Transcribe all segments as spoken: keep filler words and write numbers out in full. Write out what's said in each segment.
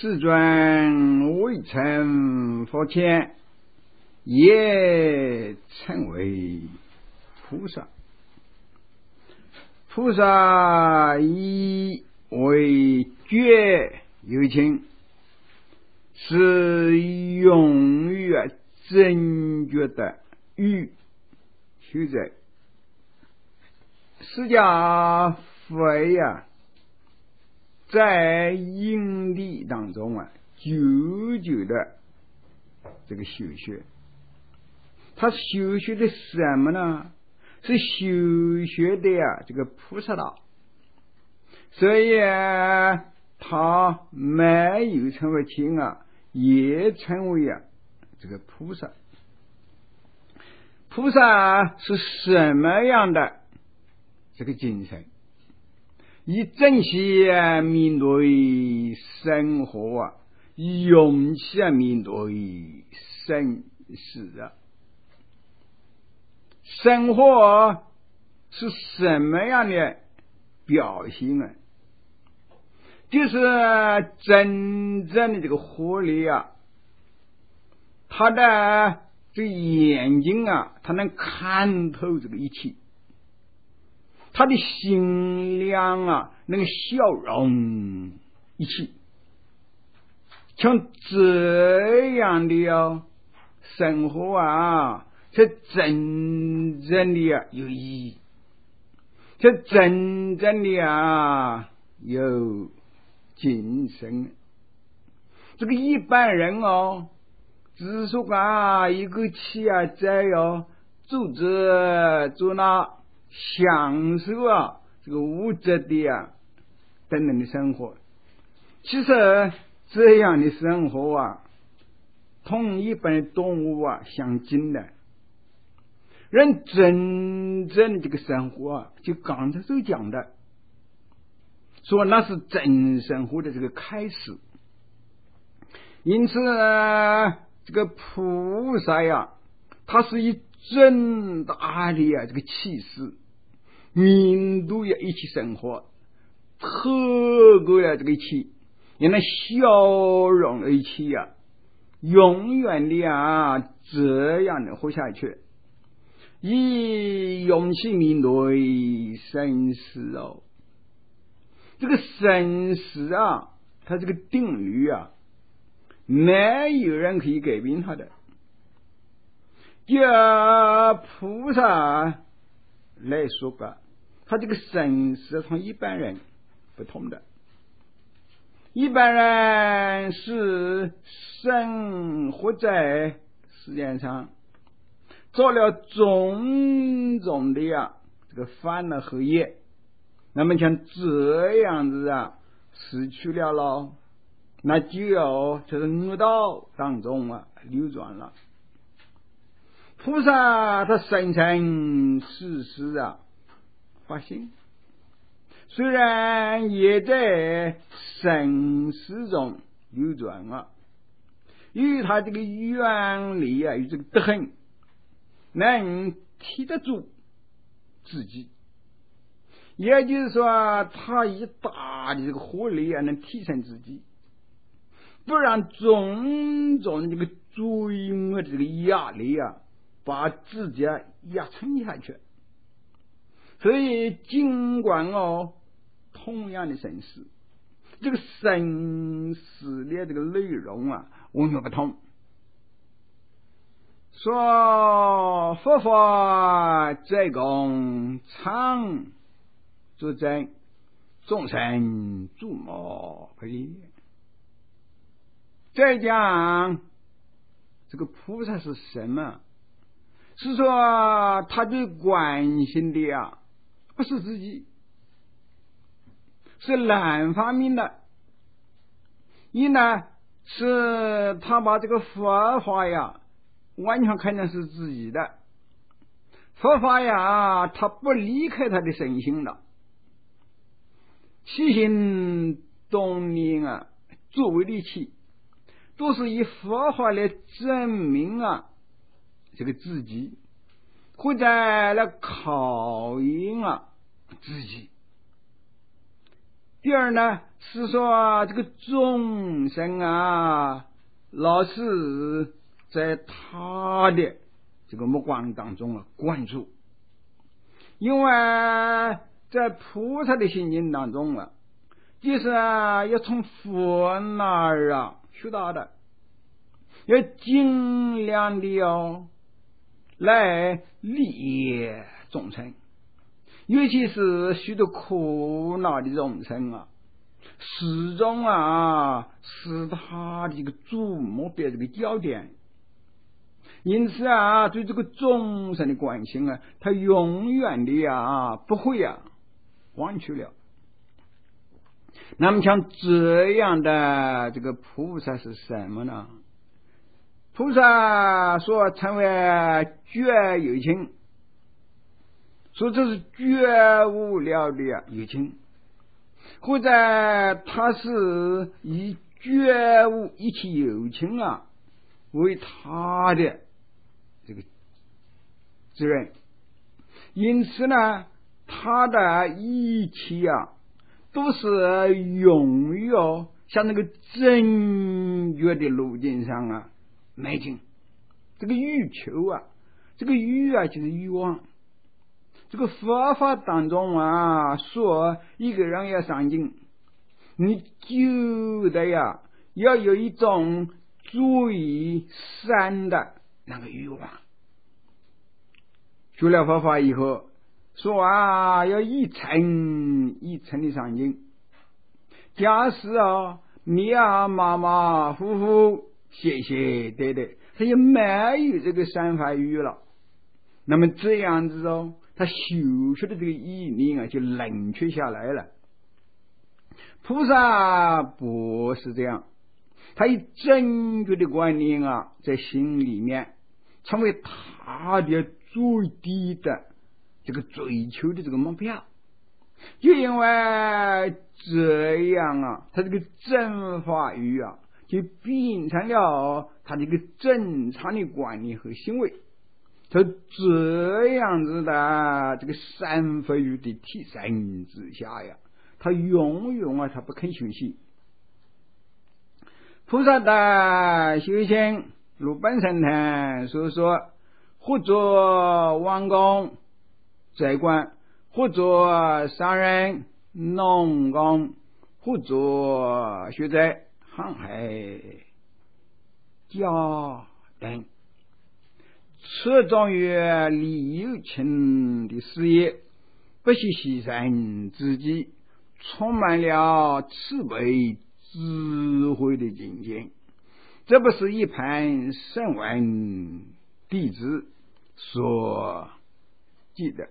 世尊未成佛前，也称为菩萨。菩萨以为觉有情，是永远真觉的欲修者。释迦佛呀，在因地当中啊，久久的这个修学，他修学的什么呢？是修学的呀，这个菩萨道。所以啊，他没有成为情啊，也成为啊这个菩萨。菩萨是什么样的这个精神？以正气啊面对生活啊，以勇气啊面对生死啊。生活是什么样的表现啊？就是真正的这个活力啊，他的这个眼睛啊，他能看透这个一切，他的心量啊，能消融一切。像这样的哦生活啊，是真正的啊有意义，是真正的啊有精神。这个一般人哦，只说啊一个气啊在哦做这做那，享受啊这个物质的啊等等的生活。其实这样的生活啊，同一般的动物啊相近的。人真正的这个生活啊，就刚才所讲的，说那是真生活的这个开始。因此呢，这个菩萨呀，他是以真大的呀这个气势面对呀一起生活，透过了这个一切，也能消融了一切呀，永远的啊这样的活下去，以勇气面对生死哦。这个生死啊，它这个定律啊，没有人可以改变它的。就菩萨来说吧，他这个生死同一般人不同的。一般人是生活在世界上，做了种种的呀这个烦恼和业，那么像这样子啊失去了咯，那就要就是恶道当中啊流转了。菩萨他生生世世啊发心，虽然也在生死中流转啊，因为他这个愿力啊，与这个德行能提得住自己，也就是说他以大的这个活力啊能提升自己，不让种种这个罪恶的这个压力啊把自己啊压沉下去。所以尽管哦同样的生死，这个生死的这个内容啊完全不同。说佛法在共常作证，众生诸魔不离。再讲这个菩萨是什么？是说他最关心的啊不是自己，是两方面的。一呢是他把这个佛法呀完全看成是自己的，佛法呀他不离开他的身心了，起心动念啊作为利器，都是以佛法来证明啊这个自己，或者来考验啊自己。第二呢是说这个众生啊，老是在他的这个目光当中啊关注，因为在菩萨的心经当中啊，就是啊要从佛那儿啊学到的，要尽量的哦来利众生，尤其是许多苦恼的众生啊，始终啊是他的这个注目的这个焦点。因此啊，对这个众生的关心啊，他永远的啊不会啊忘去了。那么像这样的这个菩萨是什么呢？菩萨说称为觉有情，说这是觉悟了的有情，或者他是以觉悟一切有情啊为他的这个责任，因此呢，他的一切啊都是永远向那个正觉的路径上啊迈进。这个欲求啊，这个欲啊就是欲望。这个佛法当中啊说一个人要上进，你就得呀要有一种最善的那个欲望。学了佛法以后说啊要一层一层的上进，假使啊你啊马马虎虎歇歇对对，他也没有这个善法欲了，那么这样子哦，他修出的这个意念啊就冷却下来了。菩萨不是这样，他以正确的观念啊在心里面成为他的最低的这个追求的这个目标。就因为这样啊，他这个正法欲啊就变成了他这个正常的观念和行为，在这样子的这个三法欲的提升之下呀，他永远啊他不肯休息。菩萨的修行如本身谈所说，或作王公宰官，或作商人农工，或作学者航海家等，侧重于利有情的事业，不惜牺牲自己，充满了慈悲智慧的境界。这不是一盘圣文弟子所记得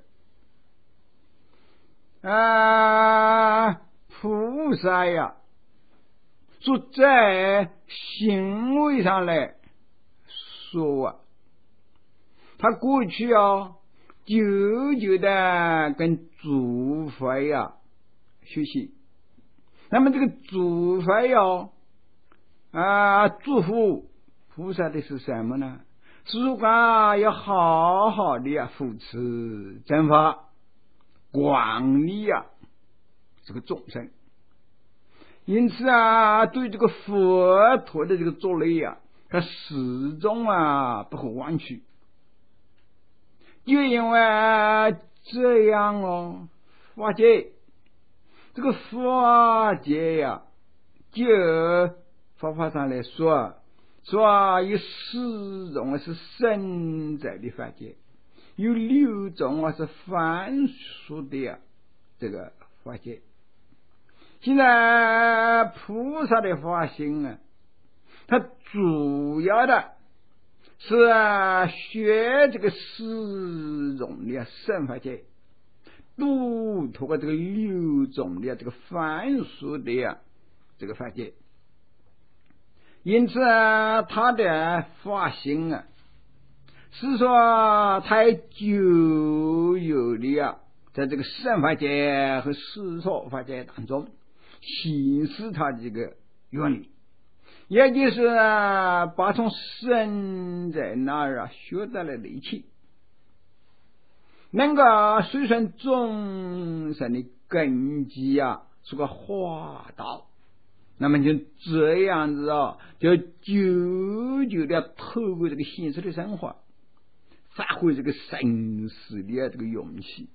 啊，菩萨呀说在行为上来说啊，他过去啊久久的跟诸佛呀学习，那么这个诸佛呀啊祝福菩萨的是什么呢？是如果要好好的呀扶持正法，广利啊这个众生。因此啊，对这个佛陀的这个作为啊，他始终啊不会忘记。就因为这样哦，法界这个法界呀、啊，就佛法上来说，说有四种啊是生在的法界，有六种啊是凡俗的呀、啊、这个法界。现在菩萨的发心啊，它主要的是啊学这个四种的圣法界，度脱过这个六种的这个凡俗的呀这个法界。因此啊，他的发心啊是说他就有的呀在这个圣法界和世俗法界当中行使他这个原理，也就是啊把从神在那儿啊学到了力气，能够随顺众生的根基啊是个花道，那么就这样子啊，就久久的透过这个现实的生活，发挥这个生死的这个勇气。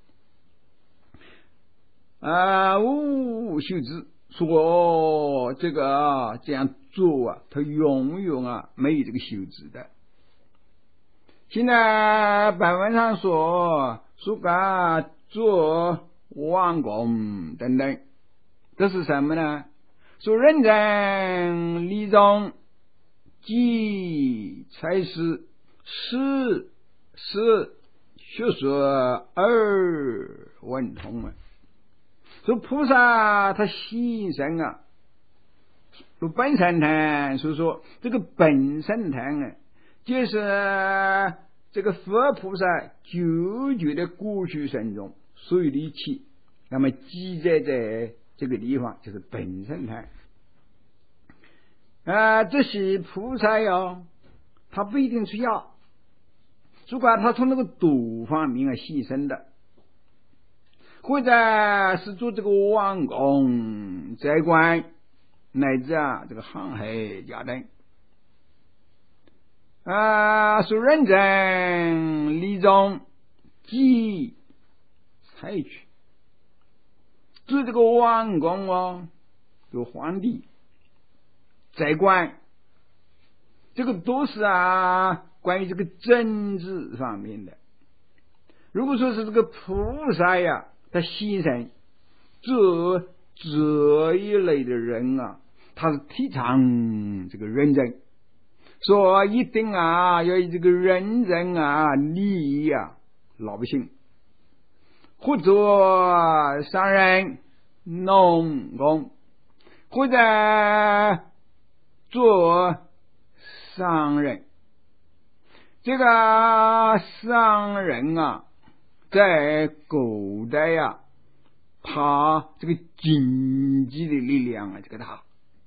啊，吴秀芝说这个啊这样做啊，他永远啊没有这个秀智的。现在本文上说说个做王公等等，这是什么呢？说认真立中即才是是是学说二文通啊。说菩萨他牺牲啊，说本身坛，所以说这个本身坛啊，就是这个佛菩萨久久的过去生中所有的一切，那么记载在这个地方就是本身坛啊。这些菩萨哟，他不一定是要，如果他从那个多方面啊牺牲的，或者是做这个王公宰官，乃至啊这个航海家等啊，说认真立中即采取做这个王公哦，有皇帝宰官，这个都是啊关于这个政治方面的。如果说是这个菩萨呀，他牺牲这这一类的人啊，他是提倡这个认真，说一定啊要以这个认真啊利益啊老百姓，或者商人农工，或者做商人。这个商人啊在古代呀、啊，他这个经济的力量啊，这个大，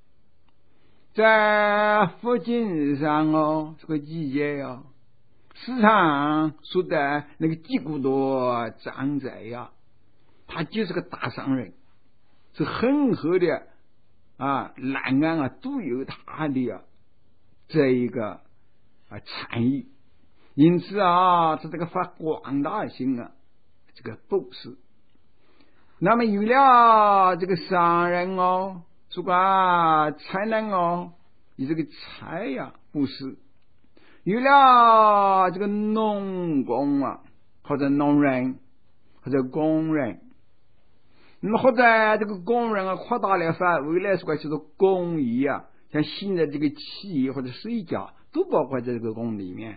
在附近上哦，这个季节呀，市场说的那个几股多张载呀，他就是个大商人，是很多的啊，南岸啊都有他的啊这一个啊参与。因此啊，他这个发广大性啊，这个布施。那么有了这个商人哦，这个才能哦，以这个财呀布施；有了这个农工啊，或者农人，或者工人，那么或者这个工人啊，扩大了范围来说，就是工艺啊，像新的这个企业或者水饺，都包括在这个工里面。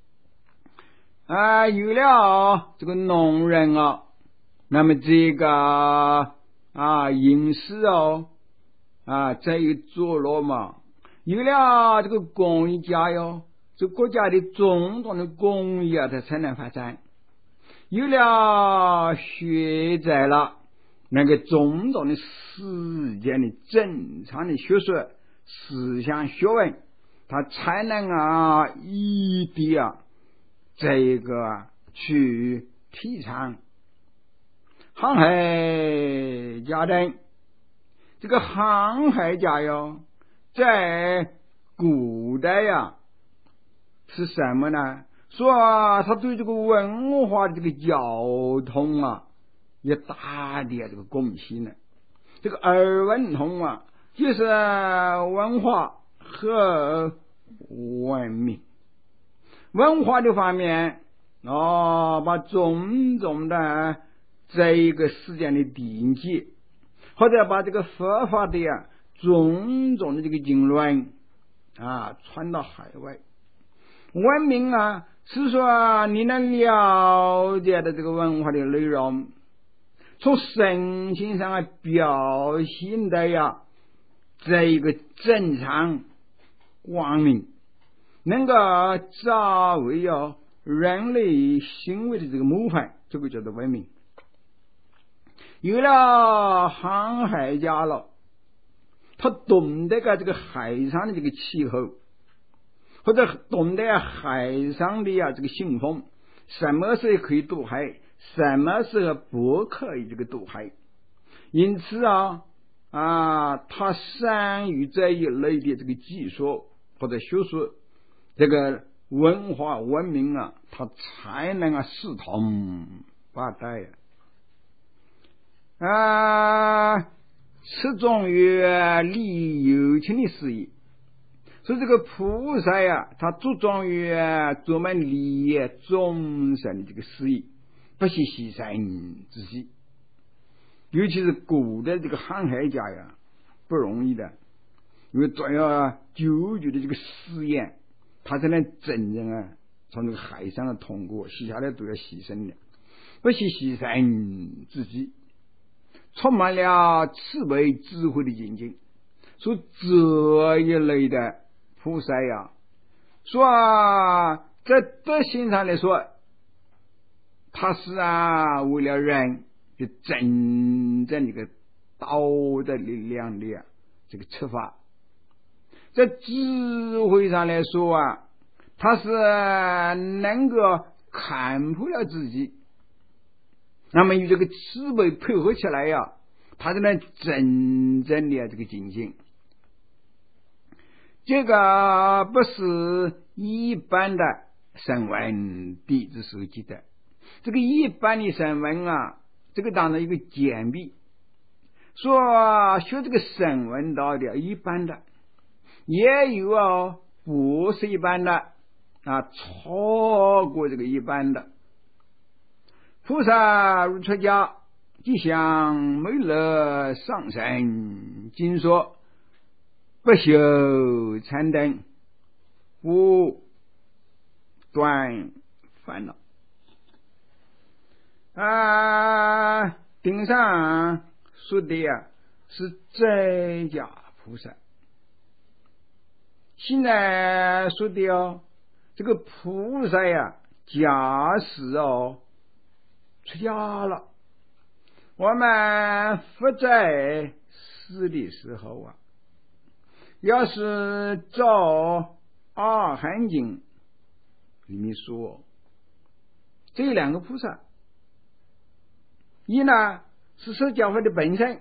啊，有了这个农人啊，那么这个啊饮食哦啊在于坐落嘛，有了这个工业家哟，这国家的种种的工业啊，它才能发展。有了学者了，那个种种的世间的正常的学说、思想、学问，它才能啊一地啊。这个去提倡航海家等，这个航海家哟，在古代呀是什么呢？说啊，他对这个文化的这个交通啊，也大的这个贡献呢。这个耳文通啊，就是文化和文明。文化的方面哦，把种种的这一个世间的典籍，或者把这个佛法的呀种种的这个经论啊传到海外。文明啊，是说你能了解的这个文化的内容，从神性上啊表现的呀这一个正常光明，能够作为有人类行为的这个模范，这个叫做文明。有了航海家了，他懂得个这个海上的这个气候，或者懂得海上的呀这个信风，什么时候可以渡海，什么时候不可以这个渡海。 因此啊啊，他善于这一类的这个技术或者学术，这个文化文明啊，他才能啊四通八达呀。啊，侧重于利有情的事业，所以这个菩萨呀，他注重于专门利益众生的这个事业，不惜牺牲自己。尤其是古代这个航海家呀，不容易的，因为总要久久的这个试验，他才能真正啊从这个海上的通过，洗下来都要牺牲的，不惜牺牲自己。充满了慈悲智慧的境界，说这一类的菩萨呀，说啊，在德行上来说，他是啊为了人的真正这个道德力量的这个出发；在智慧上来说啊，他是能够看破了自己。那么与这个慈悲配合起来呀，他才能真正的这个境界。这个不是一般的声闻弟子所记的，这个一般的声闻啊，这个当然一个简笔，说学这个声闻道的一般的，也有哦不是一般的啊，超过这个一般的。菩萨如出家，即向弥勒上身经说，不修禅定，不断烦恼。啊，顶上说的呀是在家菩萨，现在说的哦，这个菩萨呀，假使哦出家了，我们不在世的时候啊，要是照阿含经里面说，这两个菩萨，一呢是释迦佛的本身，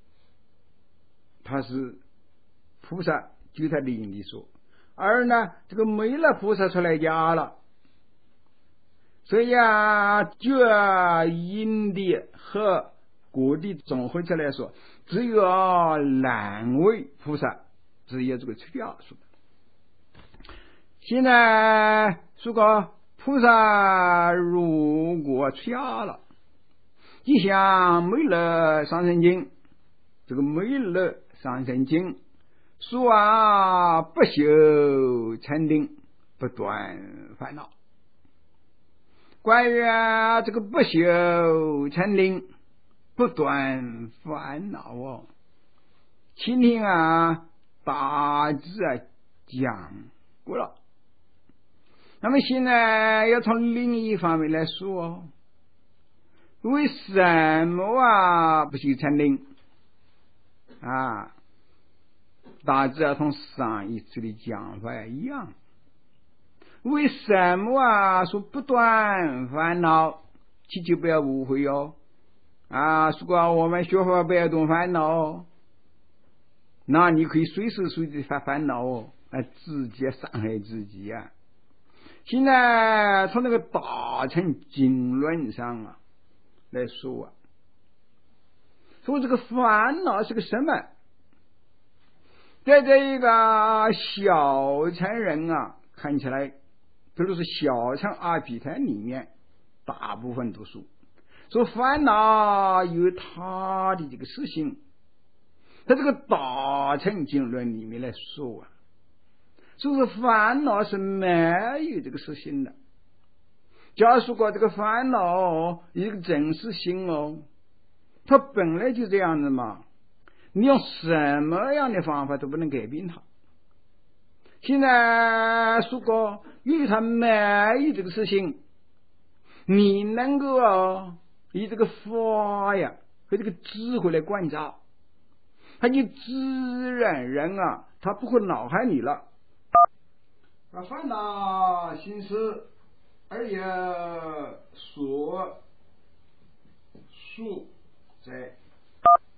他是菩萨，就他的因里说；二呢，这个弥勒菩萨出来家了。所以啊，就因地和果地综合起来说，只有两位菩萨只有这个出家说的。现在如果菩萨如果出家了，就像弥勒上身经，这个弥勒上身经说啊，不修禅定，不断烦恼。关于啊这个不修禅定，不断烦恼哦，请听啊大致啊讲过了。那么现在要从另一方面来说哦，为什么啊不修禅定啊？大致啊同上一次的讲法一样。为什么啊说不断烦恼？祈求不要误会哦。啊，如果我们学法不要动烦恼，那你可以随时随地发烦恼哦，啊，直接伤害自己啊。现在从那个大乘经论上啊来说啊，说这个烦恼是个什么？在这一个小乘人啊看起来，比如是小乘阿毗昙里面，大部分都说说烦恼有它的这个实性。在这个大乘经论里面来说啊，说是烦恼是没有这个实性的。假如说这个烦恼一个真实性哦，它本来就这样的嘛，你用什么样的方法都不能改变它。现在如果因为它没有这个事情，你能够啊以这个法呀和这个智慧来观察，他就自然人啊他不会恼害你了。啊，烦恼心事而也所述在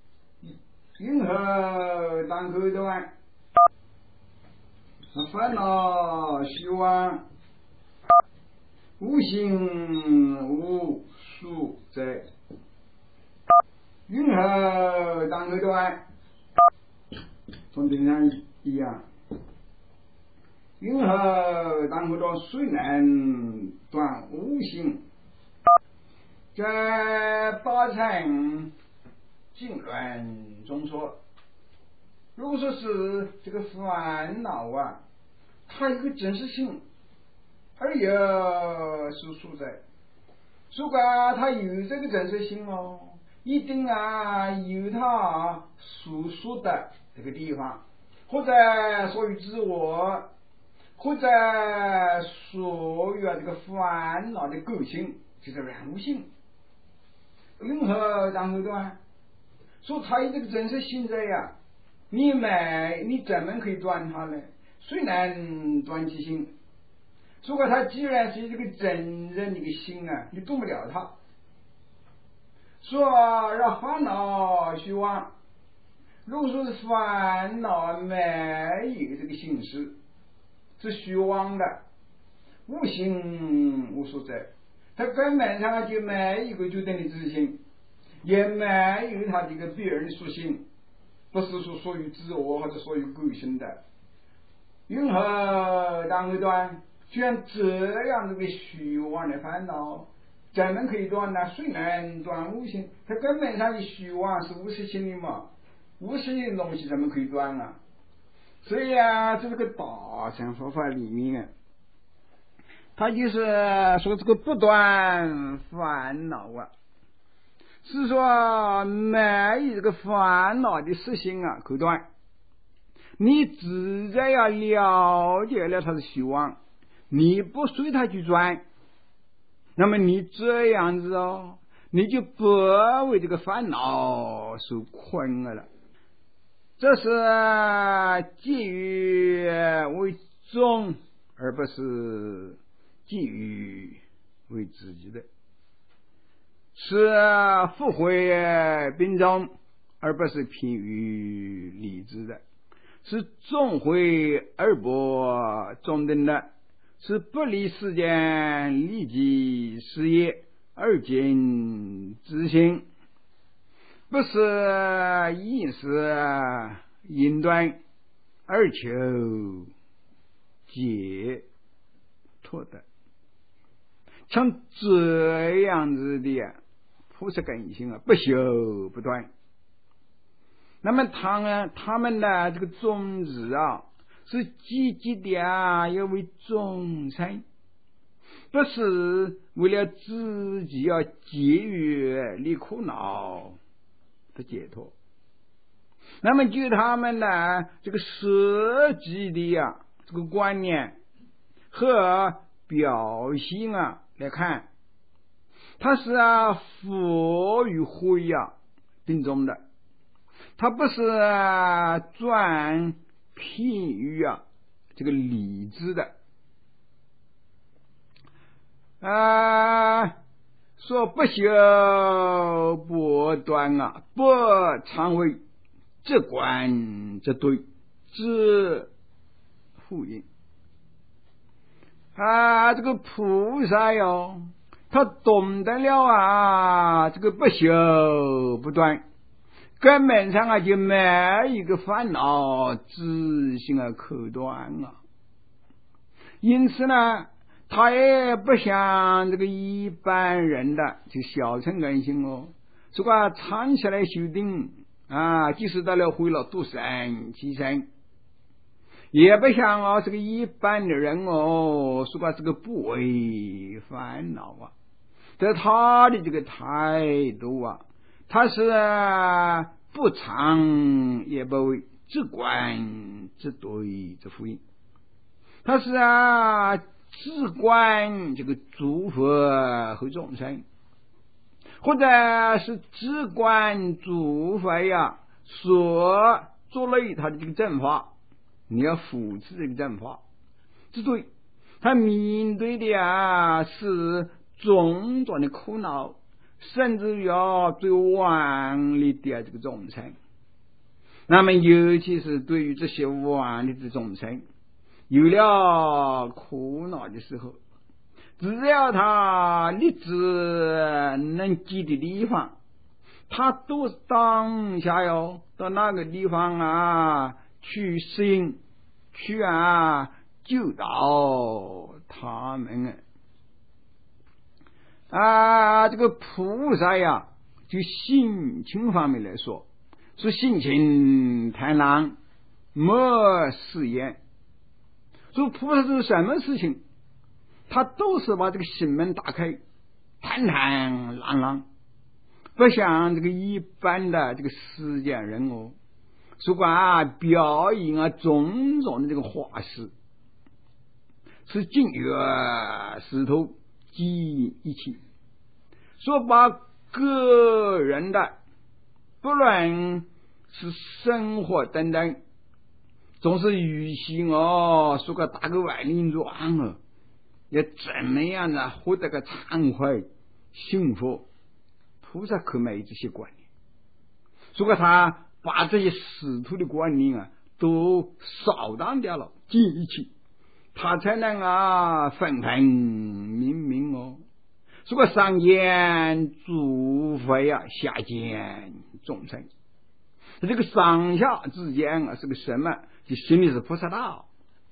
云何当口端？烦恼虚妄，无形无数在。云何当口端？从平常一样。云何当口端？谁能断无形？在八禅经论中说，如果说是这个烦恼啊，它有个真实性，而有是所在。如果它有这个真实性哦，一定啊有它所属的这个地方，或者属于自我，或者属于这个烦恼的个性，就是人物性。云何当口端？说它有这个真实性在呀，你没你怎么可以断它呢？谁能断其心？如果它既然是这个真人的一个心啊，你动不了它。说让烦恼虚妄，如果说是烦恼没有这个形式，是虚妄的，无形无所在，它根本上就没一个决定的自信，也没有它这个别人的属性，不是说属于自我或者属于个性的。云何当口端？居然这样子的虚妄的烦恼，怎么可以断呢？谁能断无形？它根本上的虚妄是无实性的嘛，无实性的东西怎么可以断啊？所以啊，在这个大乘佛法里面，它就是说这个不断烦恼啊，是说没有这个烦恼的实性啊可断。你自然要了解了它的虚妄，你不随它去转，那么你这样子哦，你就不为这个烦恼受困了。这是基于为众，而不是基于为自己的，是福慧并重，而不是偏于理智的，是众慧而不中等的，是不离世间利己事业而尽自性，不是意识引断而求解脱的。像这样子的菩萨根性啊，不修不断。那么他呢，他们的这个宗旨啊，是积极的啊，要为众生，不是为了自己要节约离苦恼的解脱。那么就他们的这个设计的呀、啊、这个观念和表现啊来看，它是啊佛与慧呀并重的，它不是啊专偏于啊这个理智的啊。说不修不断啊，不常为这观这对这呼应啊，这个菩萨哟，他懂得了啊，这个不修不断，根本上啊就没一个烦恼自性啊可断啊。因此呢，他也不像这个一般人的这个小乘根性哦，如果长期来修定啊，即使到了回了度生其身，也不像哦这个一般的人哦，说过这个不为烦恼啊，在他的这个态度啊，他是不常也不为，只观只对只复印，他是啊只观这个诸佛和众生，或者是只观诸佛呀所做了他的这个正法，你要扶持这个正法，这对他面对的啊是种种的苦恼，甚至于啊最顽劣的这个众生， 那么尤其是对于这些顽劣的众生，有了苦恼的时候，只要他立志能及的地方，他都是当下哟到那个地方啊去适应，去啊救导他们啊。这个菩萨呀，就性情方面来说，是性情贪婪，没誓言。所以菩萨是什么事情，他都是把这个心门打开，坦坦荡荡，不像这个一般的这个世间人哦，说管啊表演啊种种的这个花式，是金月石头记一起，说把个人的不论是生活等等，总是与其哦说个打个外领装了，要怎么样呢获得个忏悔幸福，菩萨可没这些观念。如果他把这些使徒的观念啊都扫荡掉了，记一起，他才能啊分分明明哦。如果上言诸非啊，下见众生，这个上下之间啊是个什么？就心里是菩萨道。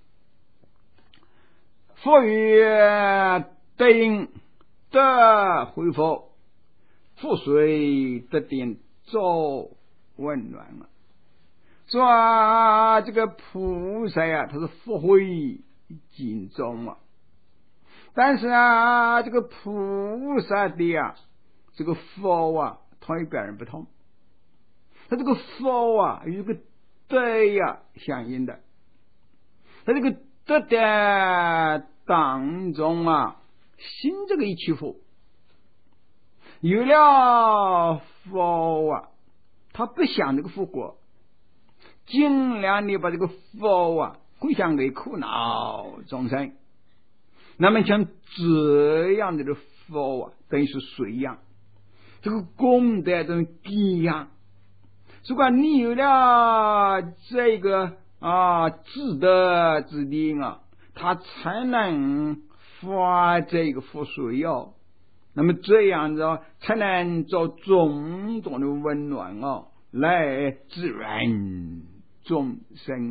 佛语得应得回复，覆水得点周温暖了。说啊，这个菩萨呀、啊，他是佛慧尽中啊。但是啊，这个菩萨的啊，这个佛啊，同一般人不同。他这个佛啊，有个德呀相应的。他这个德的当中啊，心这个一起佛，有了佛啊，他不想这个佛果，尽量的把这个佛啊回向给苦恼众生。那么像这样的佛啊，等于是水一样，这个功德这种滋养。如果你有了这个啊智德之力啊，他才能发这个福水哦。那么这样子、哦、才能做种种的温暖哦，来滋润众生。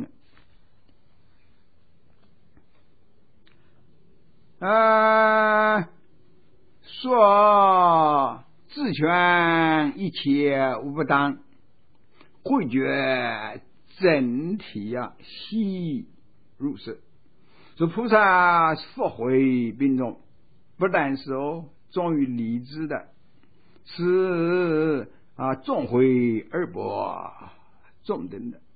啊，说自权一切无不当，慧觉整体啊，悉入世。说菩萨佛慧并重，不但是哦，重于理智的，是啊，重慧而博重等的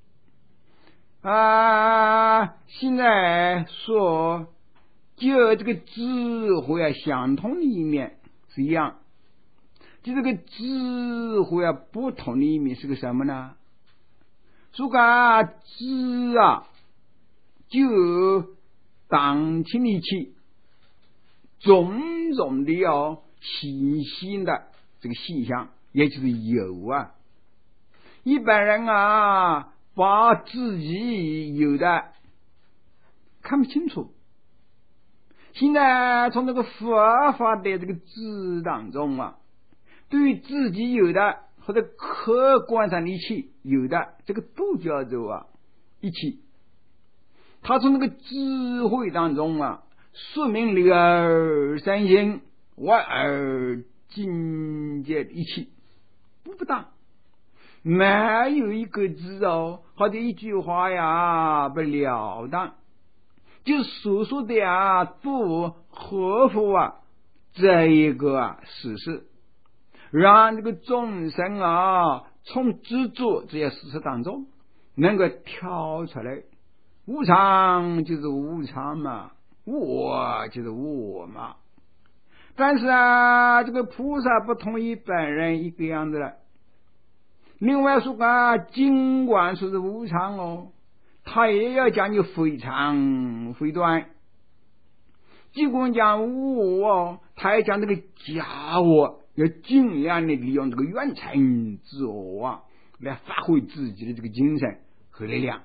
啊。现在说。就这个智慧啊，相同的一面是一样，就这个智慧啊，不同的一面是个什么呢？说个智啊，就当亲的起种种的哦新兴的这个现象，也就是有啊。一般人啊，把自己有的看不清楚。现在从这个佛法的这个知当中啊，对于自己有的或者客观上的一切有的，这个都叫做啊一切。他从那个智慧当中啊，说明里而三心，外而境界的一切不不当，没有一个字哦，或者一句话呀不了当。就所说的啊，不合乎啊这一个啊事实，让这个众生啊从执着这些事实当中能够跳出来。无常就是无常嘛，我就是我嘛。但是啊，这个菩萨不同一般人一个样子了。另外说啊，尽管说是无常哦，他也要讲究非常非短。尽管讲无我，他也讲这个假我，要尽量的利用这个缘成自我啊， 来发挥自己的这个精神和力量。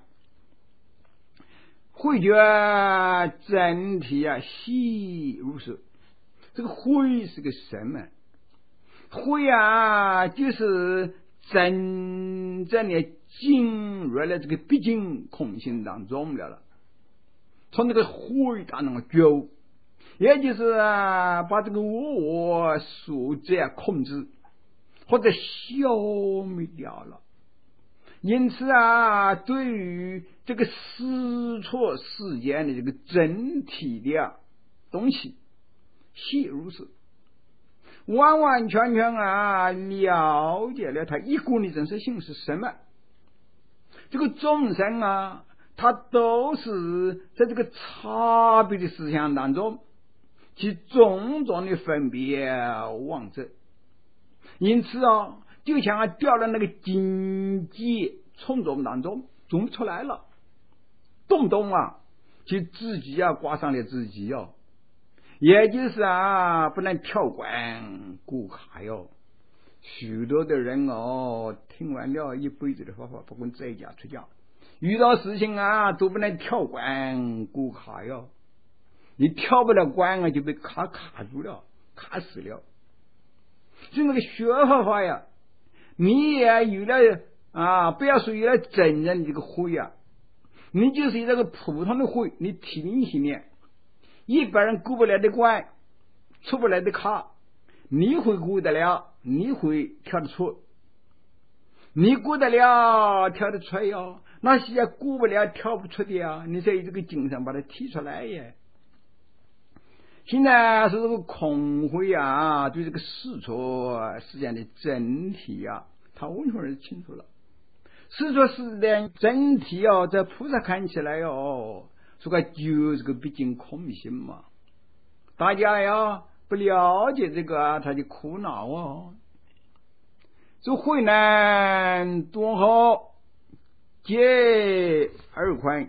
慧觉整体啊，细如是。这个慧是个什么？慧啊，就是真正的进入了这个毕竟空性当中了了。从这个慧当中觉悟，也就是啊，把这个我所在控制或者消灭掉了。因此啊，对于这个实错世间的这个整体的东西，细如是，完完全全啊了解了它一股的真实性是什么。这个众生啊，它都是在这个差别的思想当中其种种的分别妄执，因此啊，就像啊掉到那个荆棘丛中当中，种不出来了，动不动啊就自己啊挂上了自己哦，也就是啊不能跳关过卡哟。许多的人哦，听完了一辈子的方法，不管在家出家，遇到事情啊都不能跳关过卡哟。你跳不了关啊，就被卡卡住了，卡死了。就那个学佛法呀，你也有了啊，不要说有了真正的这个慧啊，你就是一个普通的慧，你提灵心念，一般人过不了的关，出不来的卡，你会过得了，你会跳得出，你过得了跳得出哟。那些过不了跳不出的呀，你在这个经上把它提出来耶。现在是这个空慧啊，对这个世错世间的整体啊，他完全是清楚了。世错世间整体啊，在菩萨看起来哦，说个就是个毕竟空性嘛。大家呀不了解这个啊，他就苦恼哦。这慧难多好，皆二宽。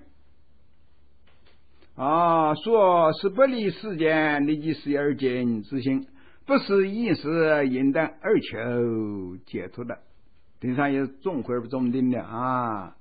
啊，说是不离世间，立即是而见之心，不是一时应当而求解脱的。顶上也中会不中定的啊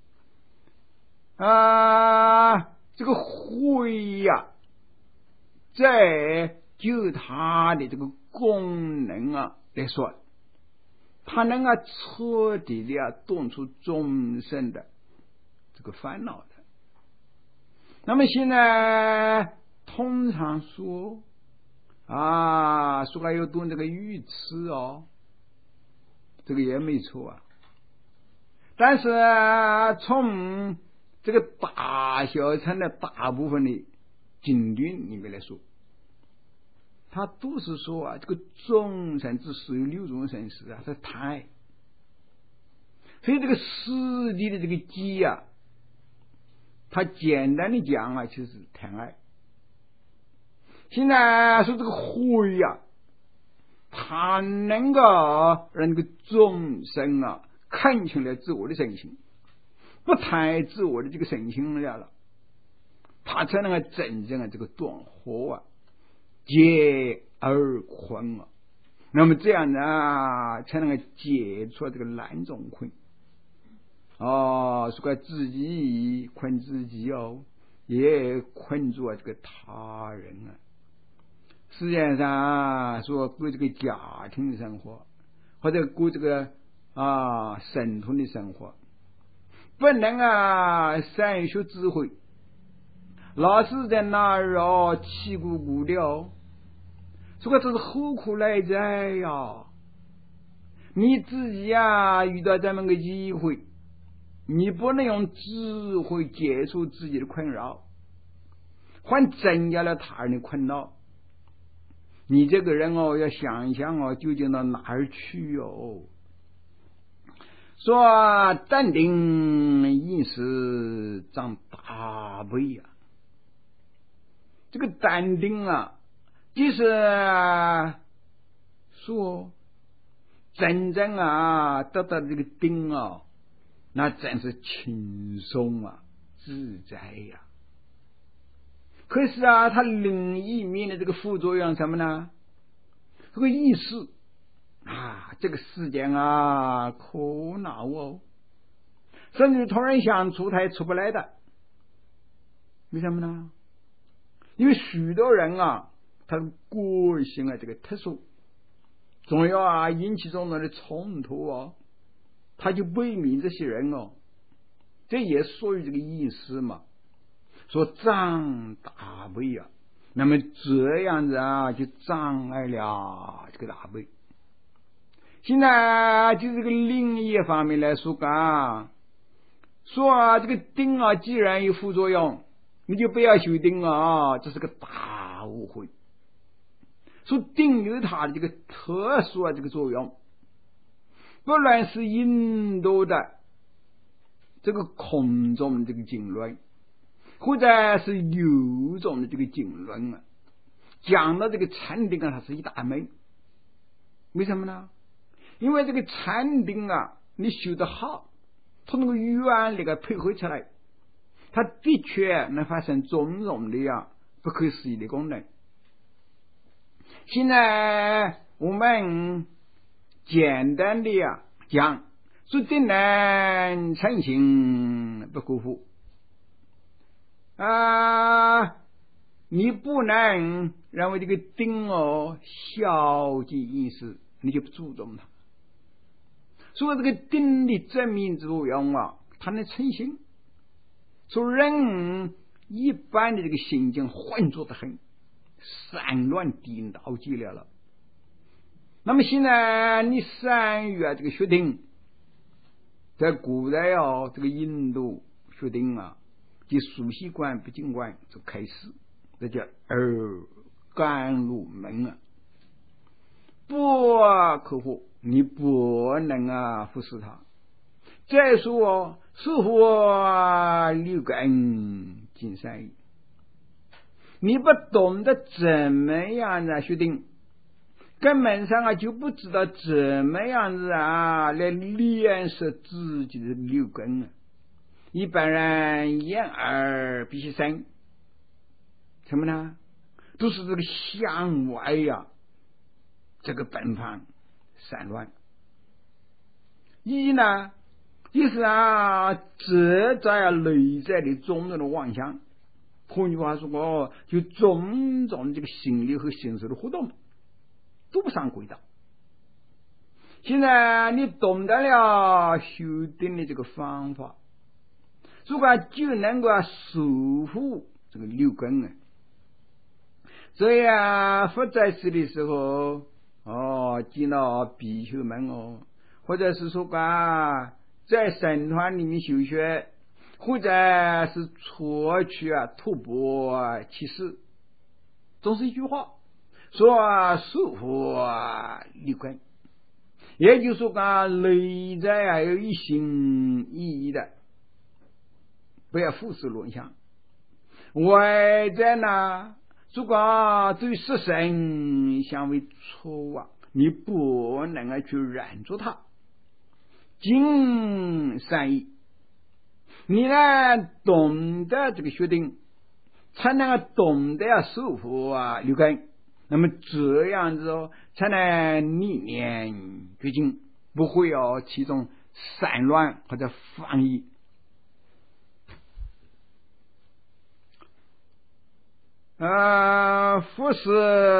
啊，这个慧呀、啊，在就它的这个功能啊来说，它能够彻底的啊断除众生的这个烦恼的。那么现在通常说啊，说还要动这个愚痴哦，这个也没错啊。但是、啊、从这个大小乘的大部分的经典里面来说，他都是说啊，这个众生之所有六种生死啊，是贪爱。所以这个实际的这个机啊，他简单的讲啊，就是贪爱。现在说这个慧呀、啊，他能够让这个众生啊看清了自我的神性，不贪自我的这个神性了了，他才能够真正的这个断惑啊，解而困啊。那么这样呢，才能够解除这个难中困。哦，说自己困自己哦，也困住啊这个他人啊。世界上啊，说过这个家庭的生活，或者过这个啊神通的生活，不能啊善学智慧，老是在那儿哦气鼓鼓的哦，说这是何苦来哉呀？你自己啊遇到这么个机会，你不能用智慧解除自己的困扰，还增加了他人的困扰。你这个人哦，要想一想哦，究竟到哪儿去哦？说淡定应是长大悲啊，这个淡定啊，就是说真正啊得到这个定啊，那真是轻松啊，自在呀、啊。可是啊，它另一面的这个副作用什么呢？这个意识啊，这个时间啊，可恼哦，甚至突然想出他也出不来的。为什么呢？因为许多人啊，他的个性啊，这个特殊，总要啊引起种种的冲突哦，他就不明这些人哦，这也属于这个意思嘛。说张大卫啊，那么这样子啊，就障碍了这个大卫。现在就这个另一方面来说啊，说啊这个钉啊，既然有副作用，你就不要修钉啊，这是个大误会。说钉有它的这个特殊啊这个作用，不论是印度的这个空中这个经论，或者是有种的这个经论啊，讲到这个禅定啊，它是一大门。为什么呢？因为这个禅定啊，你修得好，它那个原理给配合起来，它的确能发生种种的呀不可思议的功能。现在我们简单的呀讲，说定能成形不可复啊，你不能认为这个定哦消极意识，你就不注重它。所以这个定的正面作用啊，它能成形。说人一般的这个心境混浊得很，散乱颠倒极了了。那么现在你善于啊这个学定，在古代哦，这个印度学定啊，就熟悉观不净观就开始，这叫耳甘入门啊，不可复，你不能啊忽视它。再说似乎六根尽善意，你不懂得怎么样的学定，根本上啊就不知道怎么样子啊来练习自己的六根啊。一般人眼耳鼻息身，什么呢？都是这个向外呀、啊，这个奔放散乱。一呢，就是啊，这在内在的种种的妄想，换句话说哦，就种种这个心理和形式的活动都不上轨道。现在你懂得了修定的这个方法，如果就能够守护这个六根啊，这样不在世的时候哦，进了比丘门哦，或者是说啊，在僧团里面修学，或者是出去啊徒步啊起事，总是一句话说啊守护啊六根，也就是说啊内在啊有一心一意的，不要胡思乱想。外在呢，如果对色身相为错啊，你不能啊去染住它，尽善意。你呢懂得这个决定，才能够懂得要守护啊六根，那么这样子哦，才能理念觉醒，不会有其中散乱或者放逸。呃，佛是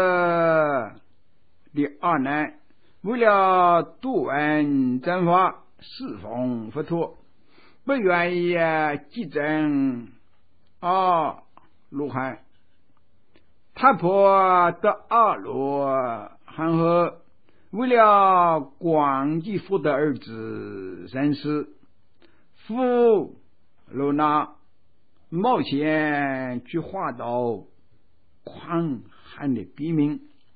第二难，为了度闻正法，侍奉佛陀，不愿意继承啊罗汉。他婆得阿罗汉后，为了广积福德儿子人世，父罗那冒险去化导狂寒的逼命，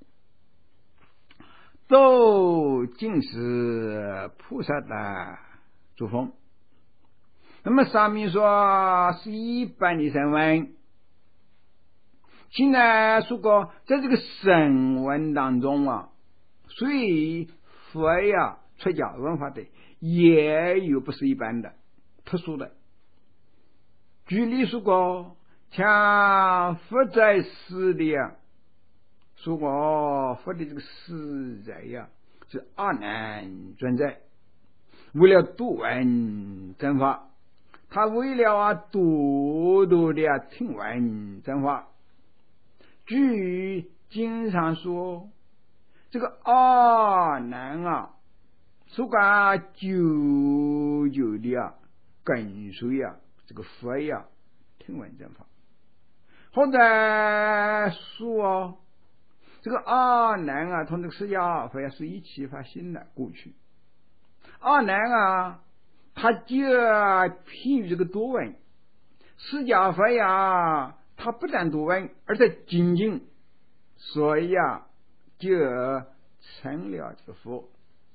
都尽是菩萨的作风。那么上面说是一般的声闻，现在说过在这个声闻当中啊，所以佛呀出家文化的也有不是一般的特殊的。举例说过，像佛在世的呀，说过佛的这个世在呀， 是阿难尊者，为了度闻正法，他为了啊多多的啊听闻正法。据经上说，这个阿难啊，说个久久的啊跟随啊这个佛呀听闻正法，或者说这个阿难啊同这个释迦佛呀是一起发心的过去。阿难啊，他就譬如这个多闻，释迦佛呀，他不但多闻，而且精进，所以啊，就成了这个佛。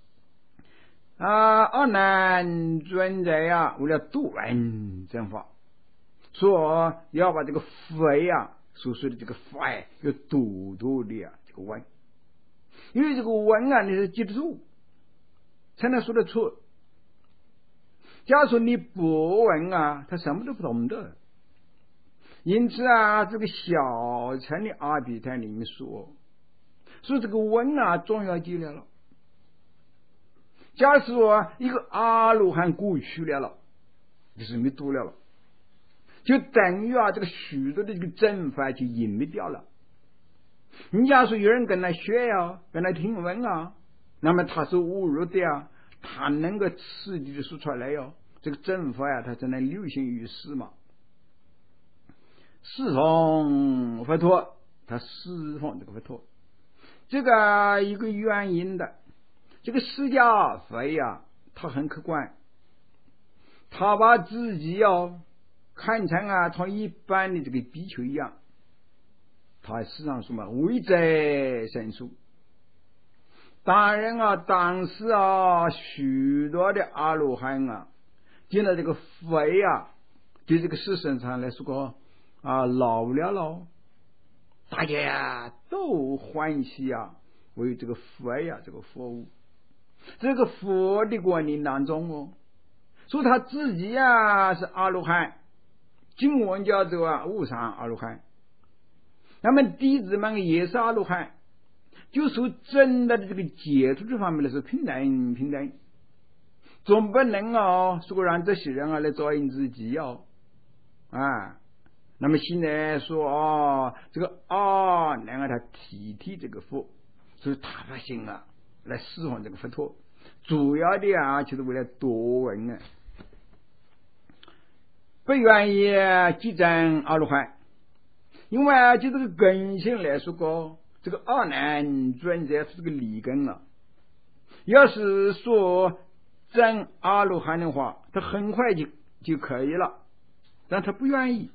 啊，阿难尊者呀，为了度闻正法，说要把这个佛呀所说的这个法呀，要多多的啊这个闻，因为这个闻啊，你是记得住，才能说得出。假如说你不闻啊，他什么都不懂的。因此啊，这个小乘的阿毗昙里面说，说这个闻啊重要极了了。假如说一个阿罗汉过去了了，就是没读了了，就等于啊这个许多的这个正法就隐灭掉了。你假如说有人跟他学呀，跟他听闻啊，那么他是侮辱的啊，他能够刺激的说出来哟，这个正法呀，他才能流行于世嘛。侍奉佛陀，他侍奉这个佛陀，这个一个原因的。这个释迦佛呀，他很客观，他把自己哦看成啊，同一般的这个比丘一样，他实际上说嘛，为者神速。当然啊，当时啊，许多的阿罗汉啊，见到这个佛呀，对这个世身上来说个啊老了喽，大家呀都欢喜啊，为这个佛呀这个服务。这个佛的观念当中哦，说他自己呀是阿罗汉，经文叫做啊无上阿罗汉，那么弟子们也是阿罗汉，就说真的这个解脱这方面的是平等平等，总不能哦说让这些人啊来照应自己哦啊。那么现在说哦，这个阿难啊他体体这个佛，所以他发心啊来释放这个佛陀，主要的啊就是为了多闻啊，不愿意继承阿罗汉。因为啊就这个根性来说过，这个阿难尊者是这个理根啊，要是说证阿罗汉的话，他很快就就可以了，但他不愿意。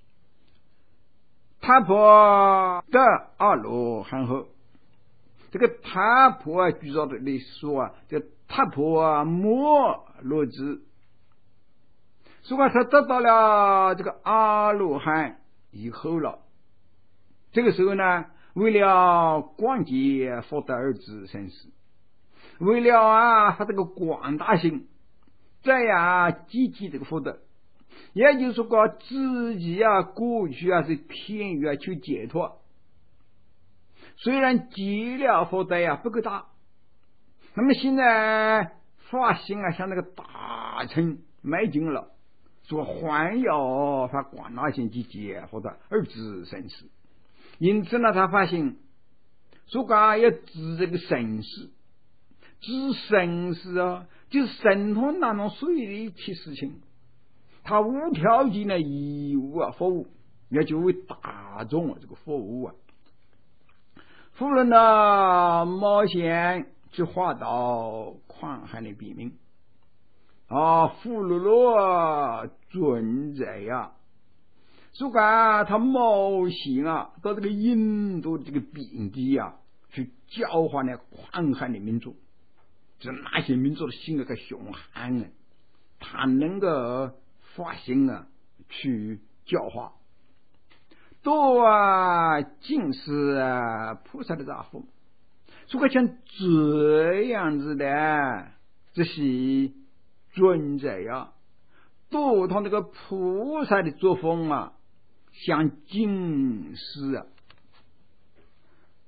他婆的阿罗汉后，这个他婆啊，据照的来说啊，叫他婆啊摩罗子。如果他得到了这个阿罗汉以后了，这个时候呢，为了广结福德而知生死，为了啊他这个广大性，再呀积极这个福德，也就是说自己啊过去啊是偏于啊求解脱，虽然积了福德呀不够大，那么现在发心啊像那个大乘迈进了，说还要发广大性去解福德而知生死。因此呢，他发现说噶要知这个生死，知生死啊，就是神通当中所有的一切事情，他无条件的义务啊服务，也就为大众啊这个服务啊。夫人呢冒险去化到旷汉的比名啊，富罗罗尊者呀，说噶他冒险啊到这个印度这个边地啊去教化那旷汉的民族，就是那些民族的性格个凶悍啊，他能够发心啊去教化，都啊尽是啊菩萨的丈夫。如果像这样子的这些尊者呀，都同这个菩萨的作风啊相近似啊。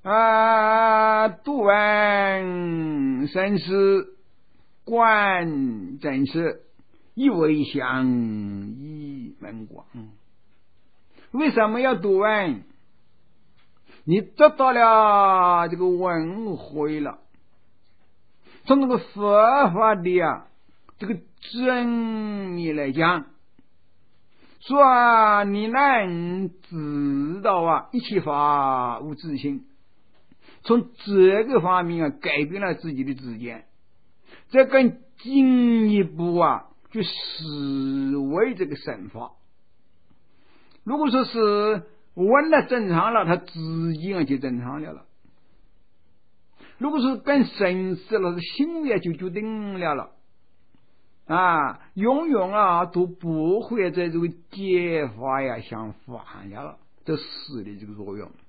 啊，读完生死，观正事，以为相，以门广。为什么要读完？你得到了这个文慧了，从这个佛法的啊这个真理来讲，说啊你能知道啊一切法无自性，从这个方面啊改变了自己的知见，再更进一步啊去思维这个神法。如果说是问了正常了，他自己啊就正常了了。如果是更深思了，是心里就决定了了啊，永远啊都不会在这个解法呀相反了，这是的这个作用。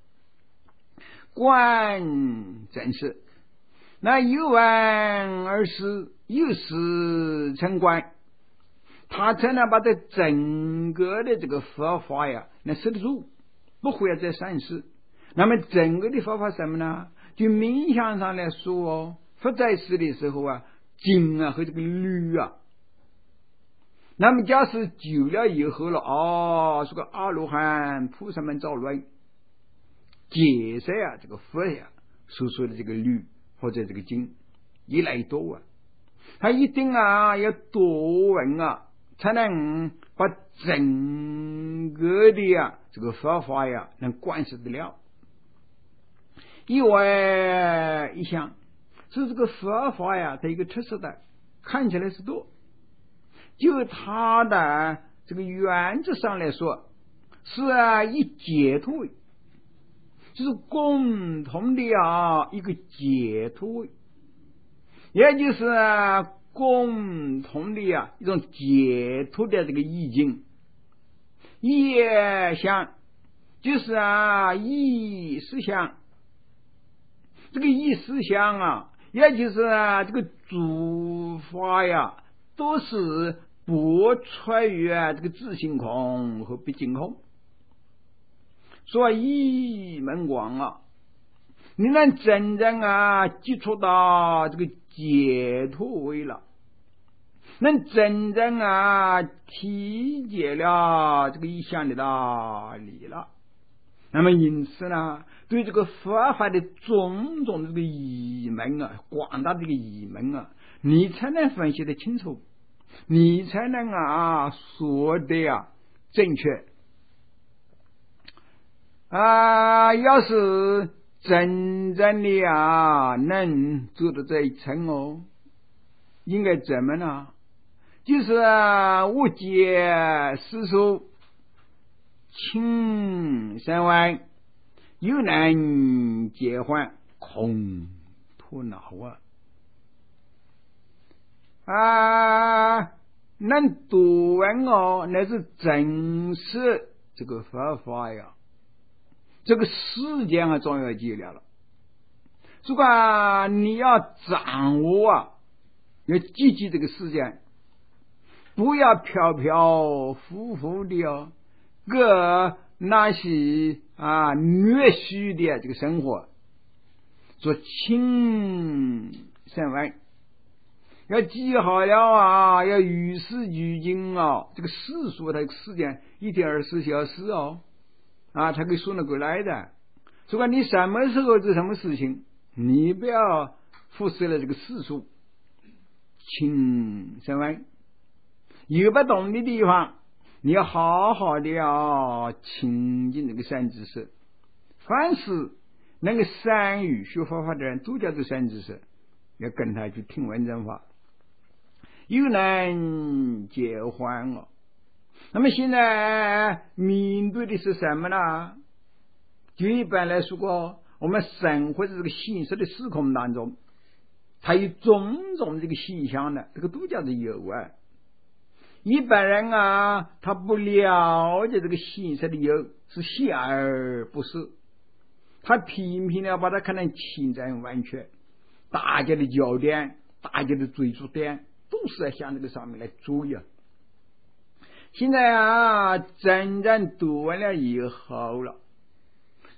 观正事，那有完而事，有事成观，他才能把这整个的这个佛法呀能守得住，不会再闪失。那么整个的佛法什么呢？就冥想上来说哦，佛在世的时候啊，经啊和这个律啊，那么假使久了以后了哦，这个阿罗汉菩萨们造论解释啊这个佛呀所说的这个律或者这个经一来多啊，他一定啊要多闻啊，才能把整个的呀这个佛法呀能观视得了。以外一想，是这个佛法呀它一个特色的，看起来是多，就它的这个原则上来说是啊以解脱为，就是共同的啊一个解脱为，也就是啊共同的啊一种解脱的这个意境。业相就是啊意识相，这个意识相啊，也就是啊这个诸法呀都是不出于啊这个自性空和毕竟空。所以一门广啊，你能真正啊接触到这个解脱位了，能真正啊体解了这个一项的道理了，那么因此呢，对这个佛法的种种的这个疑问啊，广大的这个疑问啊，你才能分析得清楚，你才能啊说的啊正确啊。要是真正的啊能做到这一层哦，应该怎么呢？就是啊无解世俗，轻身外，有难解患，空徒恼啊！啊，能读完哦，那是真是这个佛法呀，这个时间啊，总要记了了。如果你要掌握啊，要记记这个时间，不要飘飘忽忽的哦，个那些啊略虚的这个生活，做轻身外，要记好了啊，要与时俱进哦。这个世俗它时间一天二十四小时哦，啊，它可以说得过来的。如果你什么时候做什么事情，你不要忽视了这个世俗，轻身外。有不懂的地方，你要好好的要亲近这个善知识。凡是那个善于学佛法的人，都叫做善知识，要跟他去听闻正法，有难解患哦。那么现在面对的是什么呢？就一般来说，我们生活在这个现实的时空当中，它有种种这个现象的，这个都叫做有啊。一般人啊，他不了解这个现实的有是显而不是，他偏偏要把它看成清真完全，大家的焦点，大家的追逐点都是要向这个上面来注意啊。现在啊，真正读完了以后了，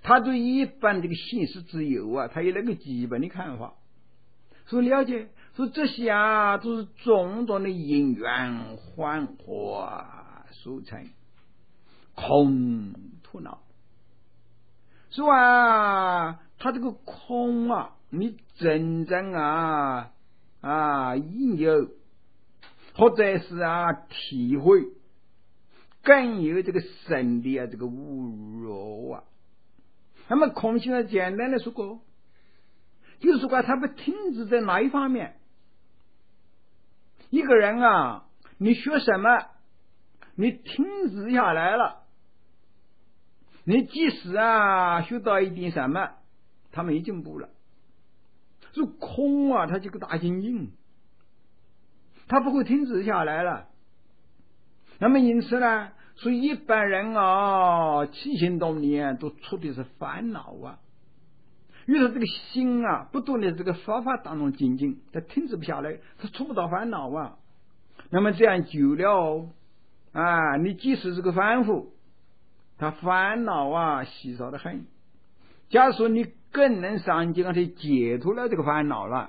他对一般这个形式自由啊，他有那个基本的看法。所以了解，说这些啊都是种种的因缘幻化所成，空徒恼。说啊，他这个空啊，你真正啊啊研究，或者是啊体会，更有这个深的啊这个悟入啊。那么空性的简单的说过，就是说他不停止在哪一方面。一个人啊，你学什么，你停止下来了，你即使啊学到一点什么，他没进步了。说空啊，它这个大精进，它不会停止下来了。那么因此呢，所以一般人啊起心动念都出的是烦恼啊。于是这个心啊不断的这个佛法当中精进，它停止不下来，它出不到烦恼啊。那么这样久了啊，你即使这个反复，他烦恼啊稀少的很。假如说你更能上进去解脱了这个烦恼了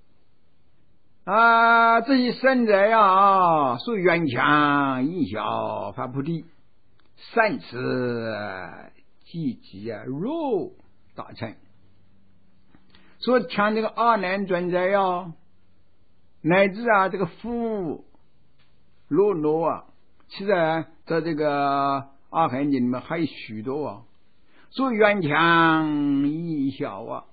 啊，这些圣者呀，说缘强应小发菩提，善持积极啊入大乘。说像这个阿难尊者呀，乃至啊这个富罗罗啊，其实啊在这个阿含经里面还有许多啊。说缘强应小啊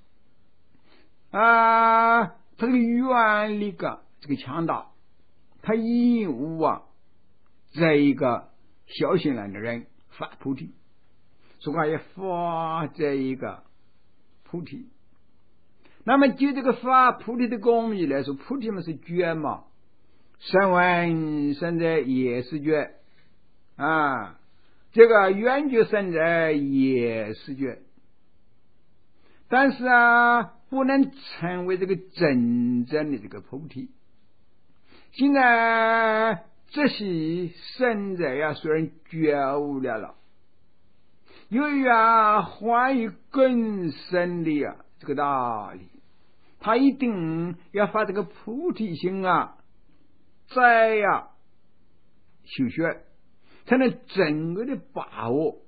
啊，他这个愿力啊这个强大，他义务啊这一个小心人的人发菩提，所以也发这一个菩提。那么就这个发菩提的功力来说，菩提嘛是觉嘛，声闻圣者也是觉啊，这个缘觉圣者也是觉，但是啊不能成为这个真正的这个菩提。现在这些圣者呀虽然觉悟了了，由于啊怀有更深的啊这个道理，他一定要发这个菩提心啊，再呀修学，才能整个的把握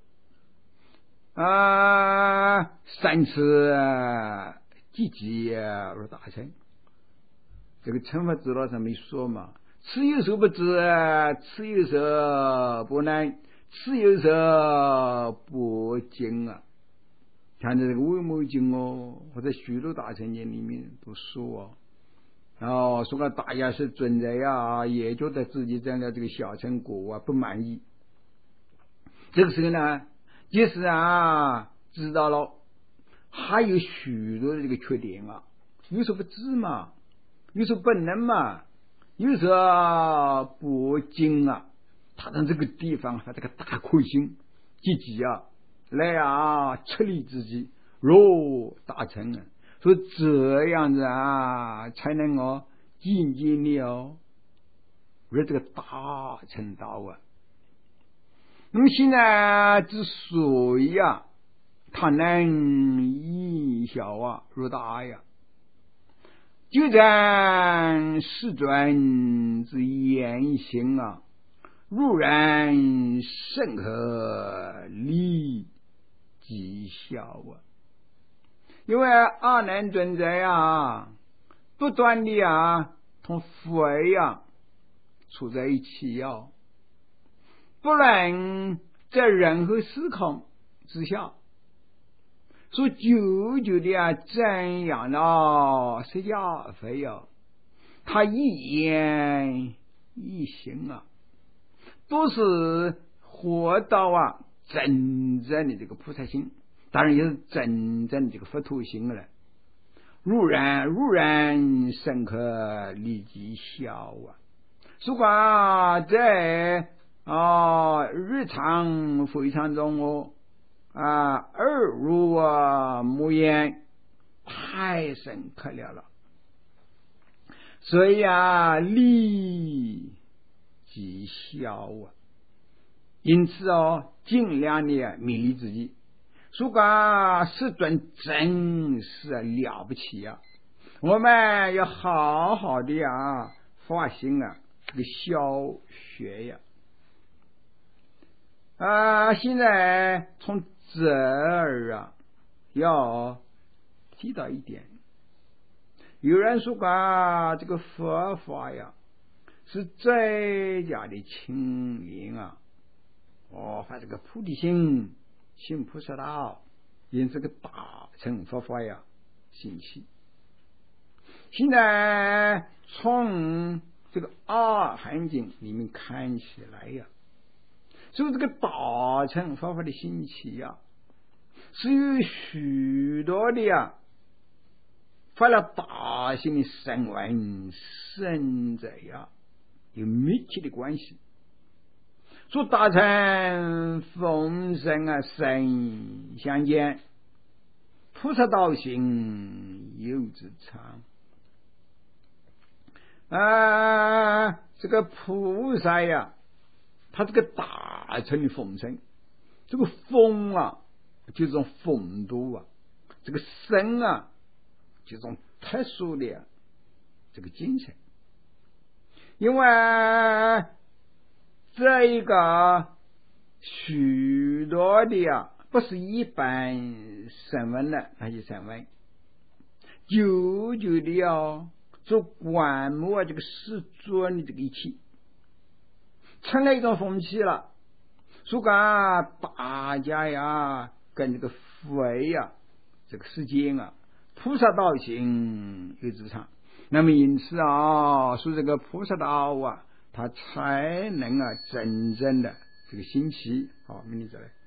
啊三次积极而达成。这个乘法指导上没说嘛，此有所不知，此有所不能，此有所不精啊。像在这个维摩经哦，或者许多大乘经里面都说啊，然后说个大家是尊者呀，也觉得自己占了这个小乘果啊不满意。这个时候呢，即使啊知道了，还有许多的这个缺点啊，有所不知嘛，有所不能嘛，有所不精啊，他在这个地方他这个大苦心积极啊来啊出力自己若达成啊，所以这样子啊才能够渐渐的哦入这个大乘道啊。那么现在之所以啊他能以小啊入大呀，就在世尊之言行啊，如然甚可立即效啊。因为阿难尊者呀不断的啊同佛呀处在一起呀，不论在任何时空之下，所久久的啊瞻仰了释迦佛呀，他一言一行啊都是活到啊真正的这个菩萨心，当然也是真正的这个佛陀心了。如然如然深刻立即效啊。如果在啊日常非常中哦啊耳濡啊目眼太深刻了了，所以啊立即效啊。因此哦尽量的勉励自己。 说个师尊真是了不起啊！我们要好好的啊发心啊这个小学呀啊！现在从这儿啊要提到一点，有人说个这个佛法呀是最佳的清净啊！哦，发这个菩提心，行菩萨道，因这个大乘佛法呀兴起。现在从这个阿含经里面看起来呀，所以这个大乘佛法的兴起呀，是有许多的呀发了大心的声闻圣者呀有密切的关系。说大乘风声啊神相见，菩萨道行有之常啊！这个菩萨呀，他这个大乘的风声，这个风啊，就是种风度啊；这个声啊，就是种特殊的、啊、这个精神。因为这一个许多的呀、啊，不是一般声闻的那些声闻，久久的要做观摩这个世尊的这个一切，成了一种风气了。说啊，大家呀，跟这个佛呀，这个世间啊，菩萨道行有之常。那么因此啊，说这个菩萨道啊，它才能啊真正的这个兴起。好，明天再来。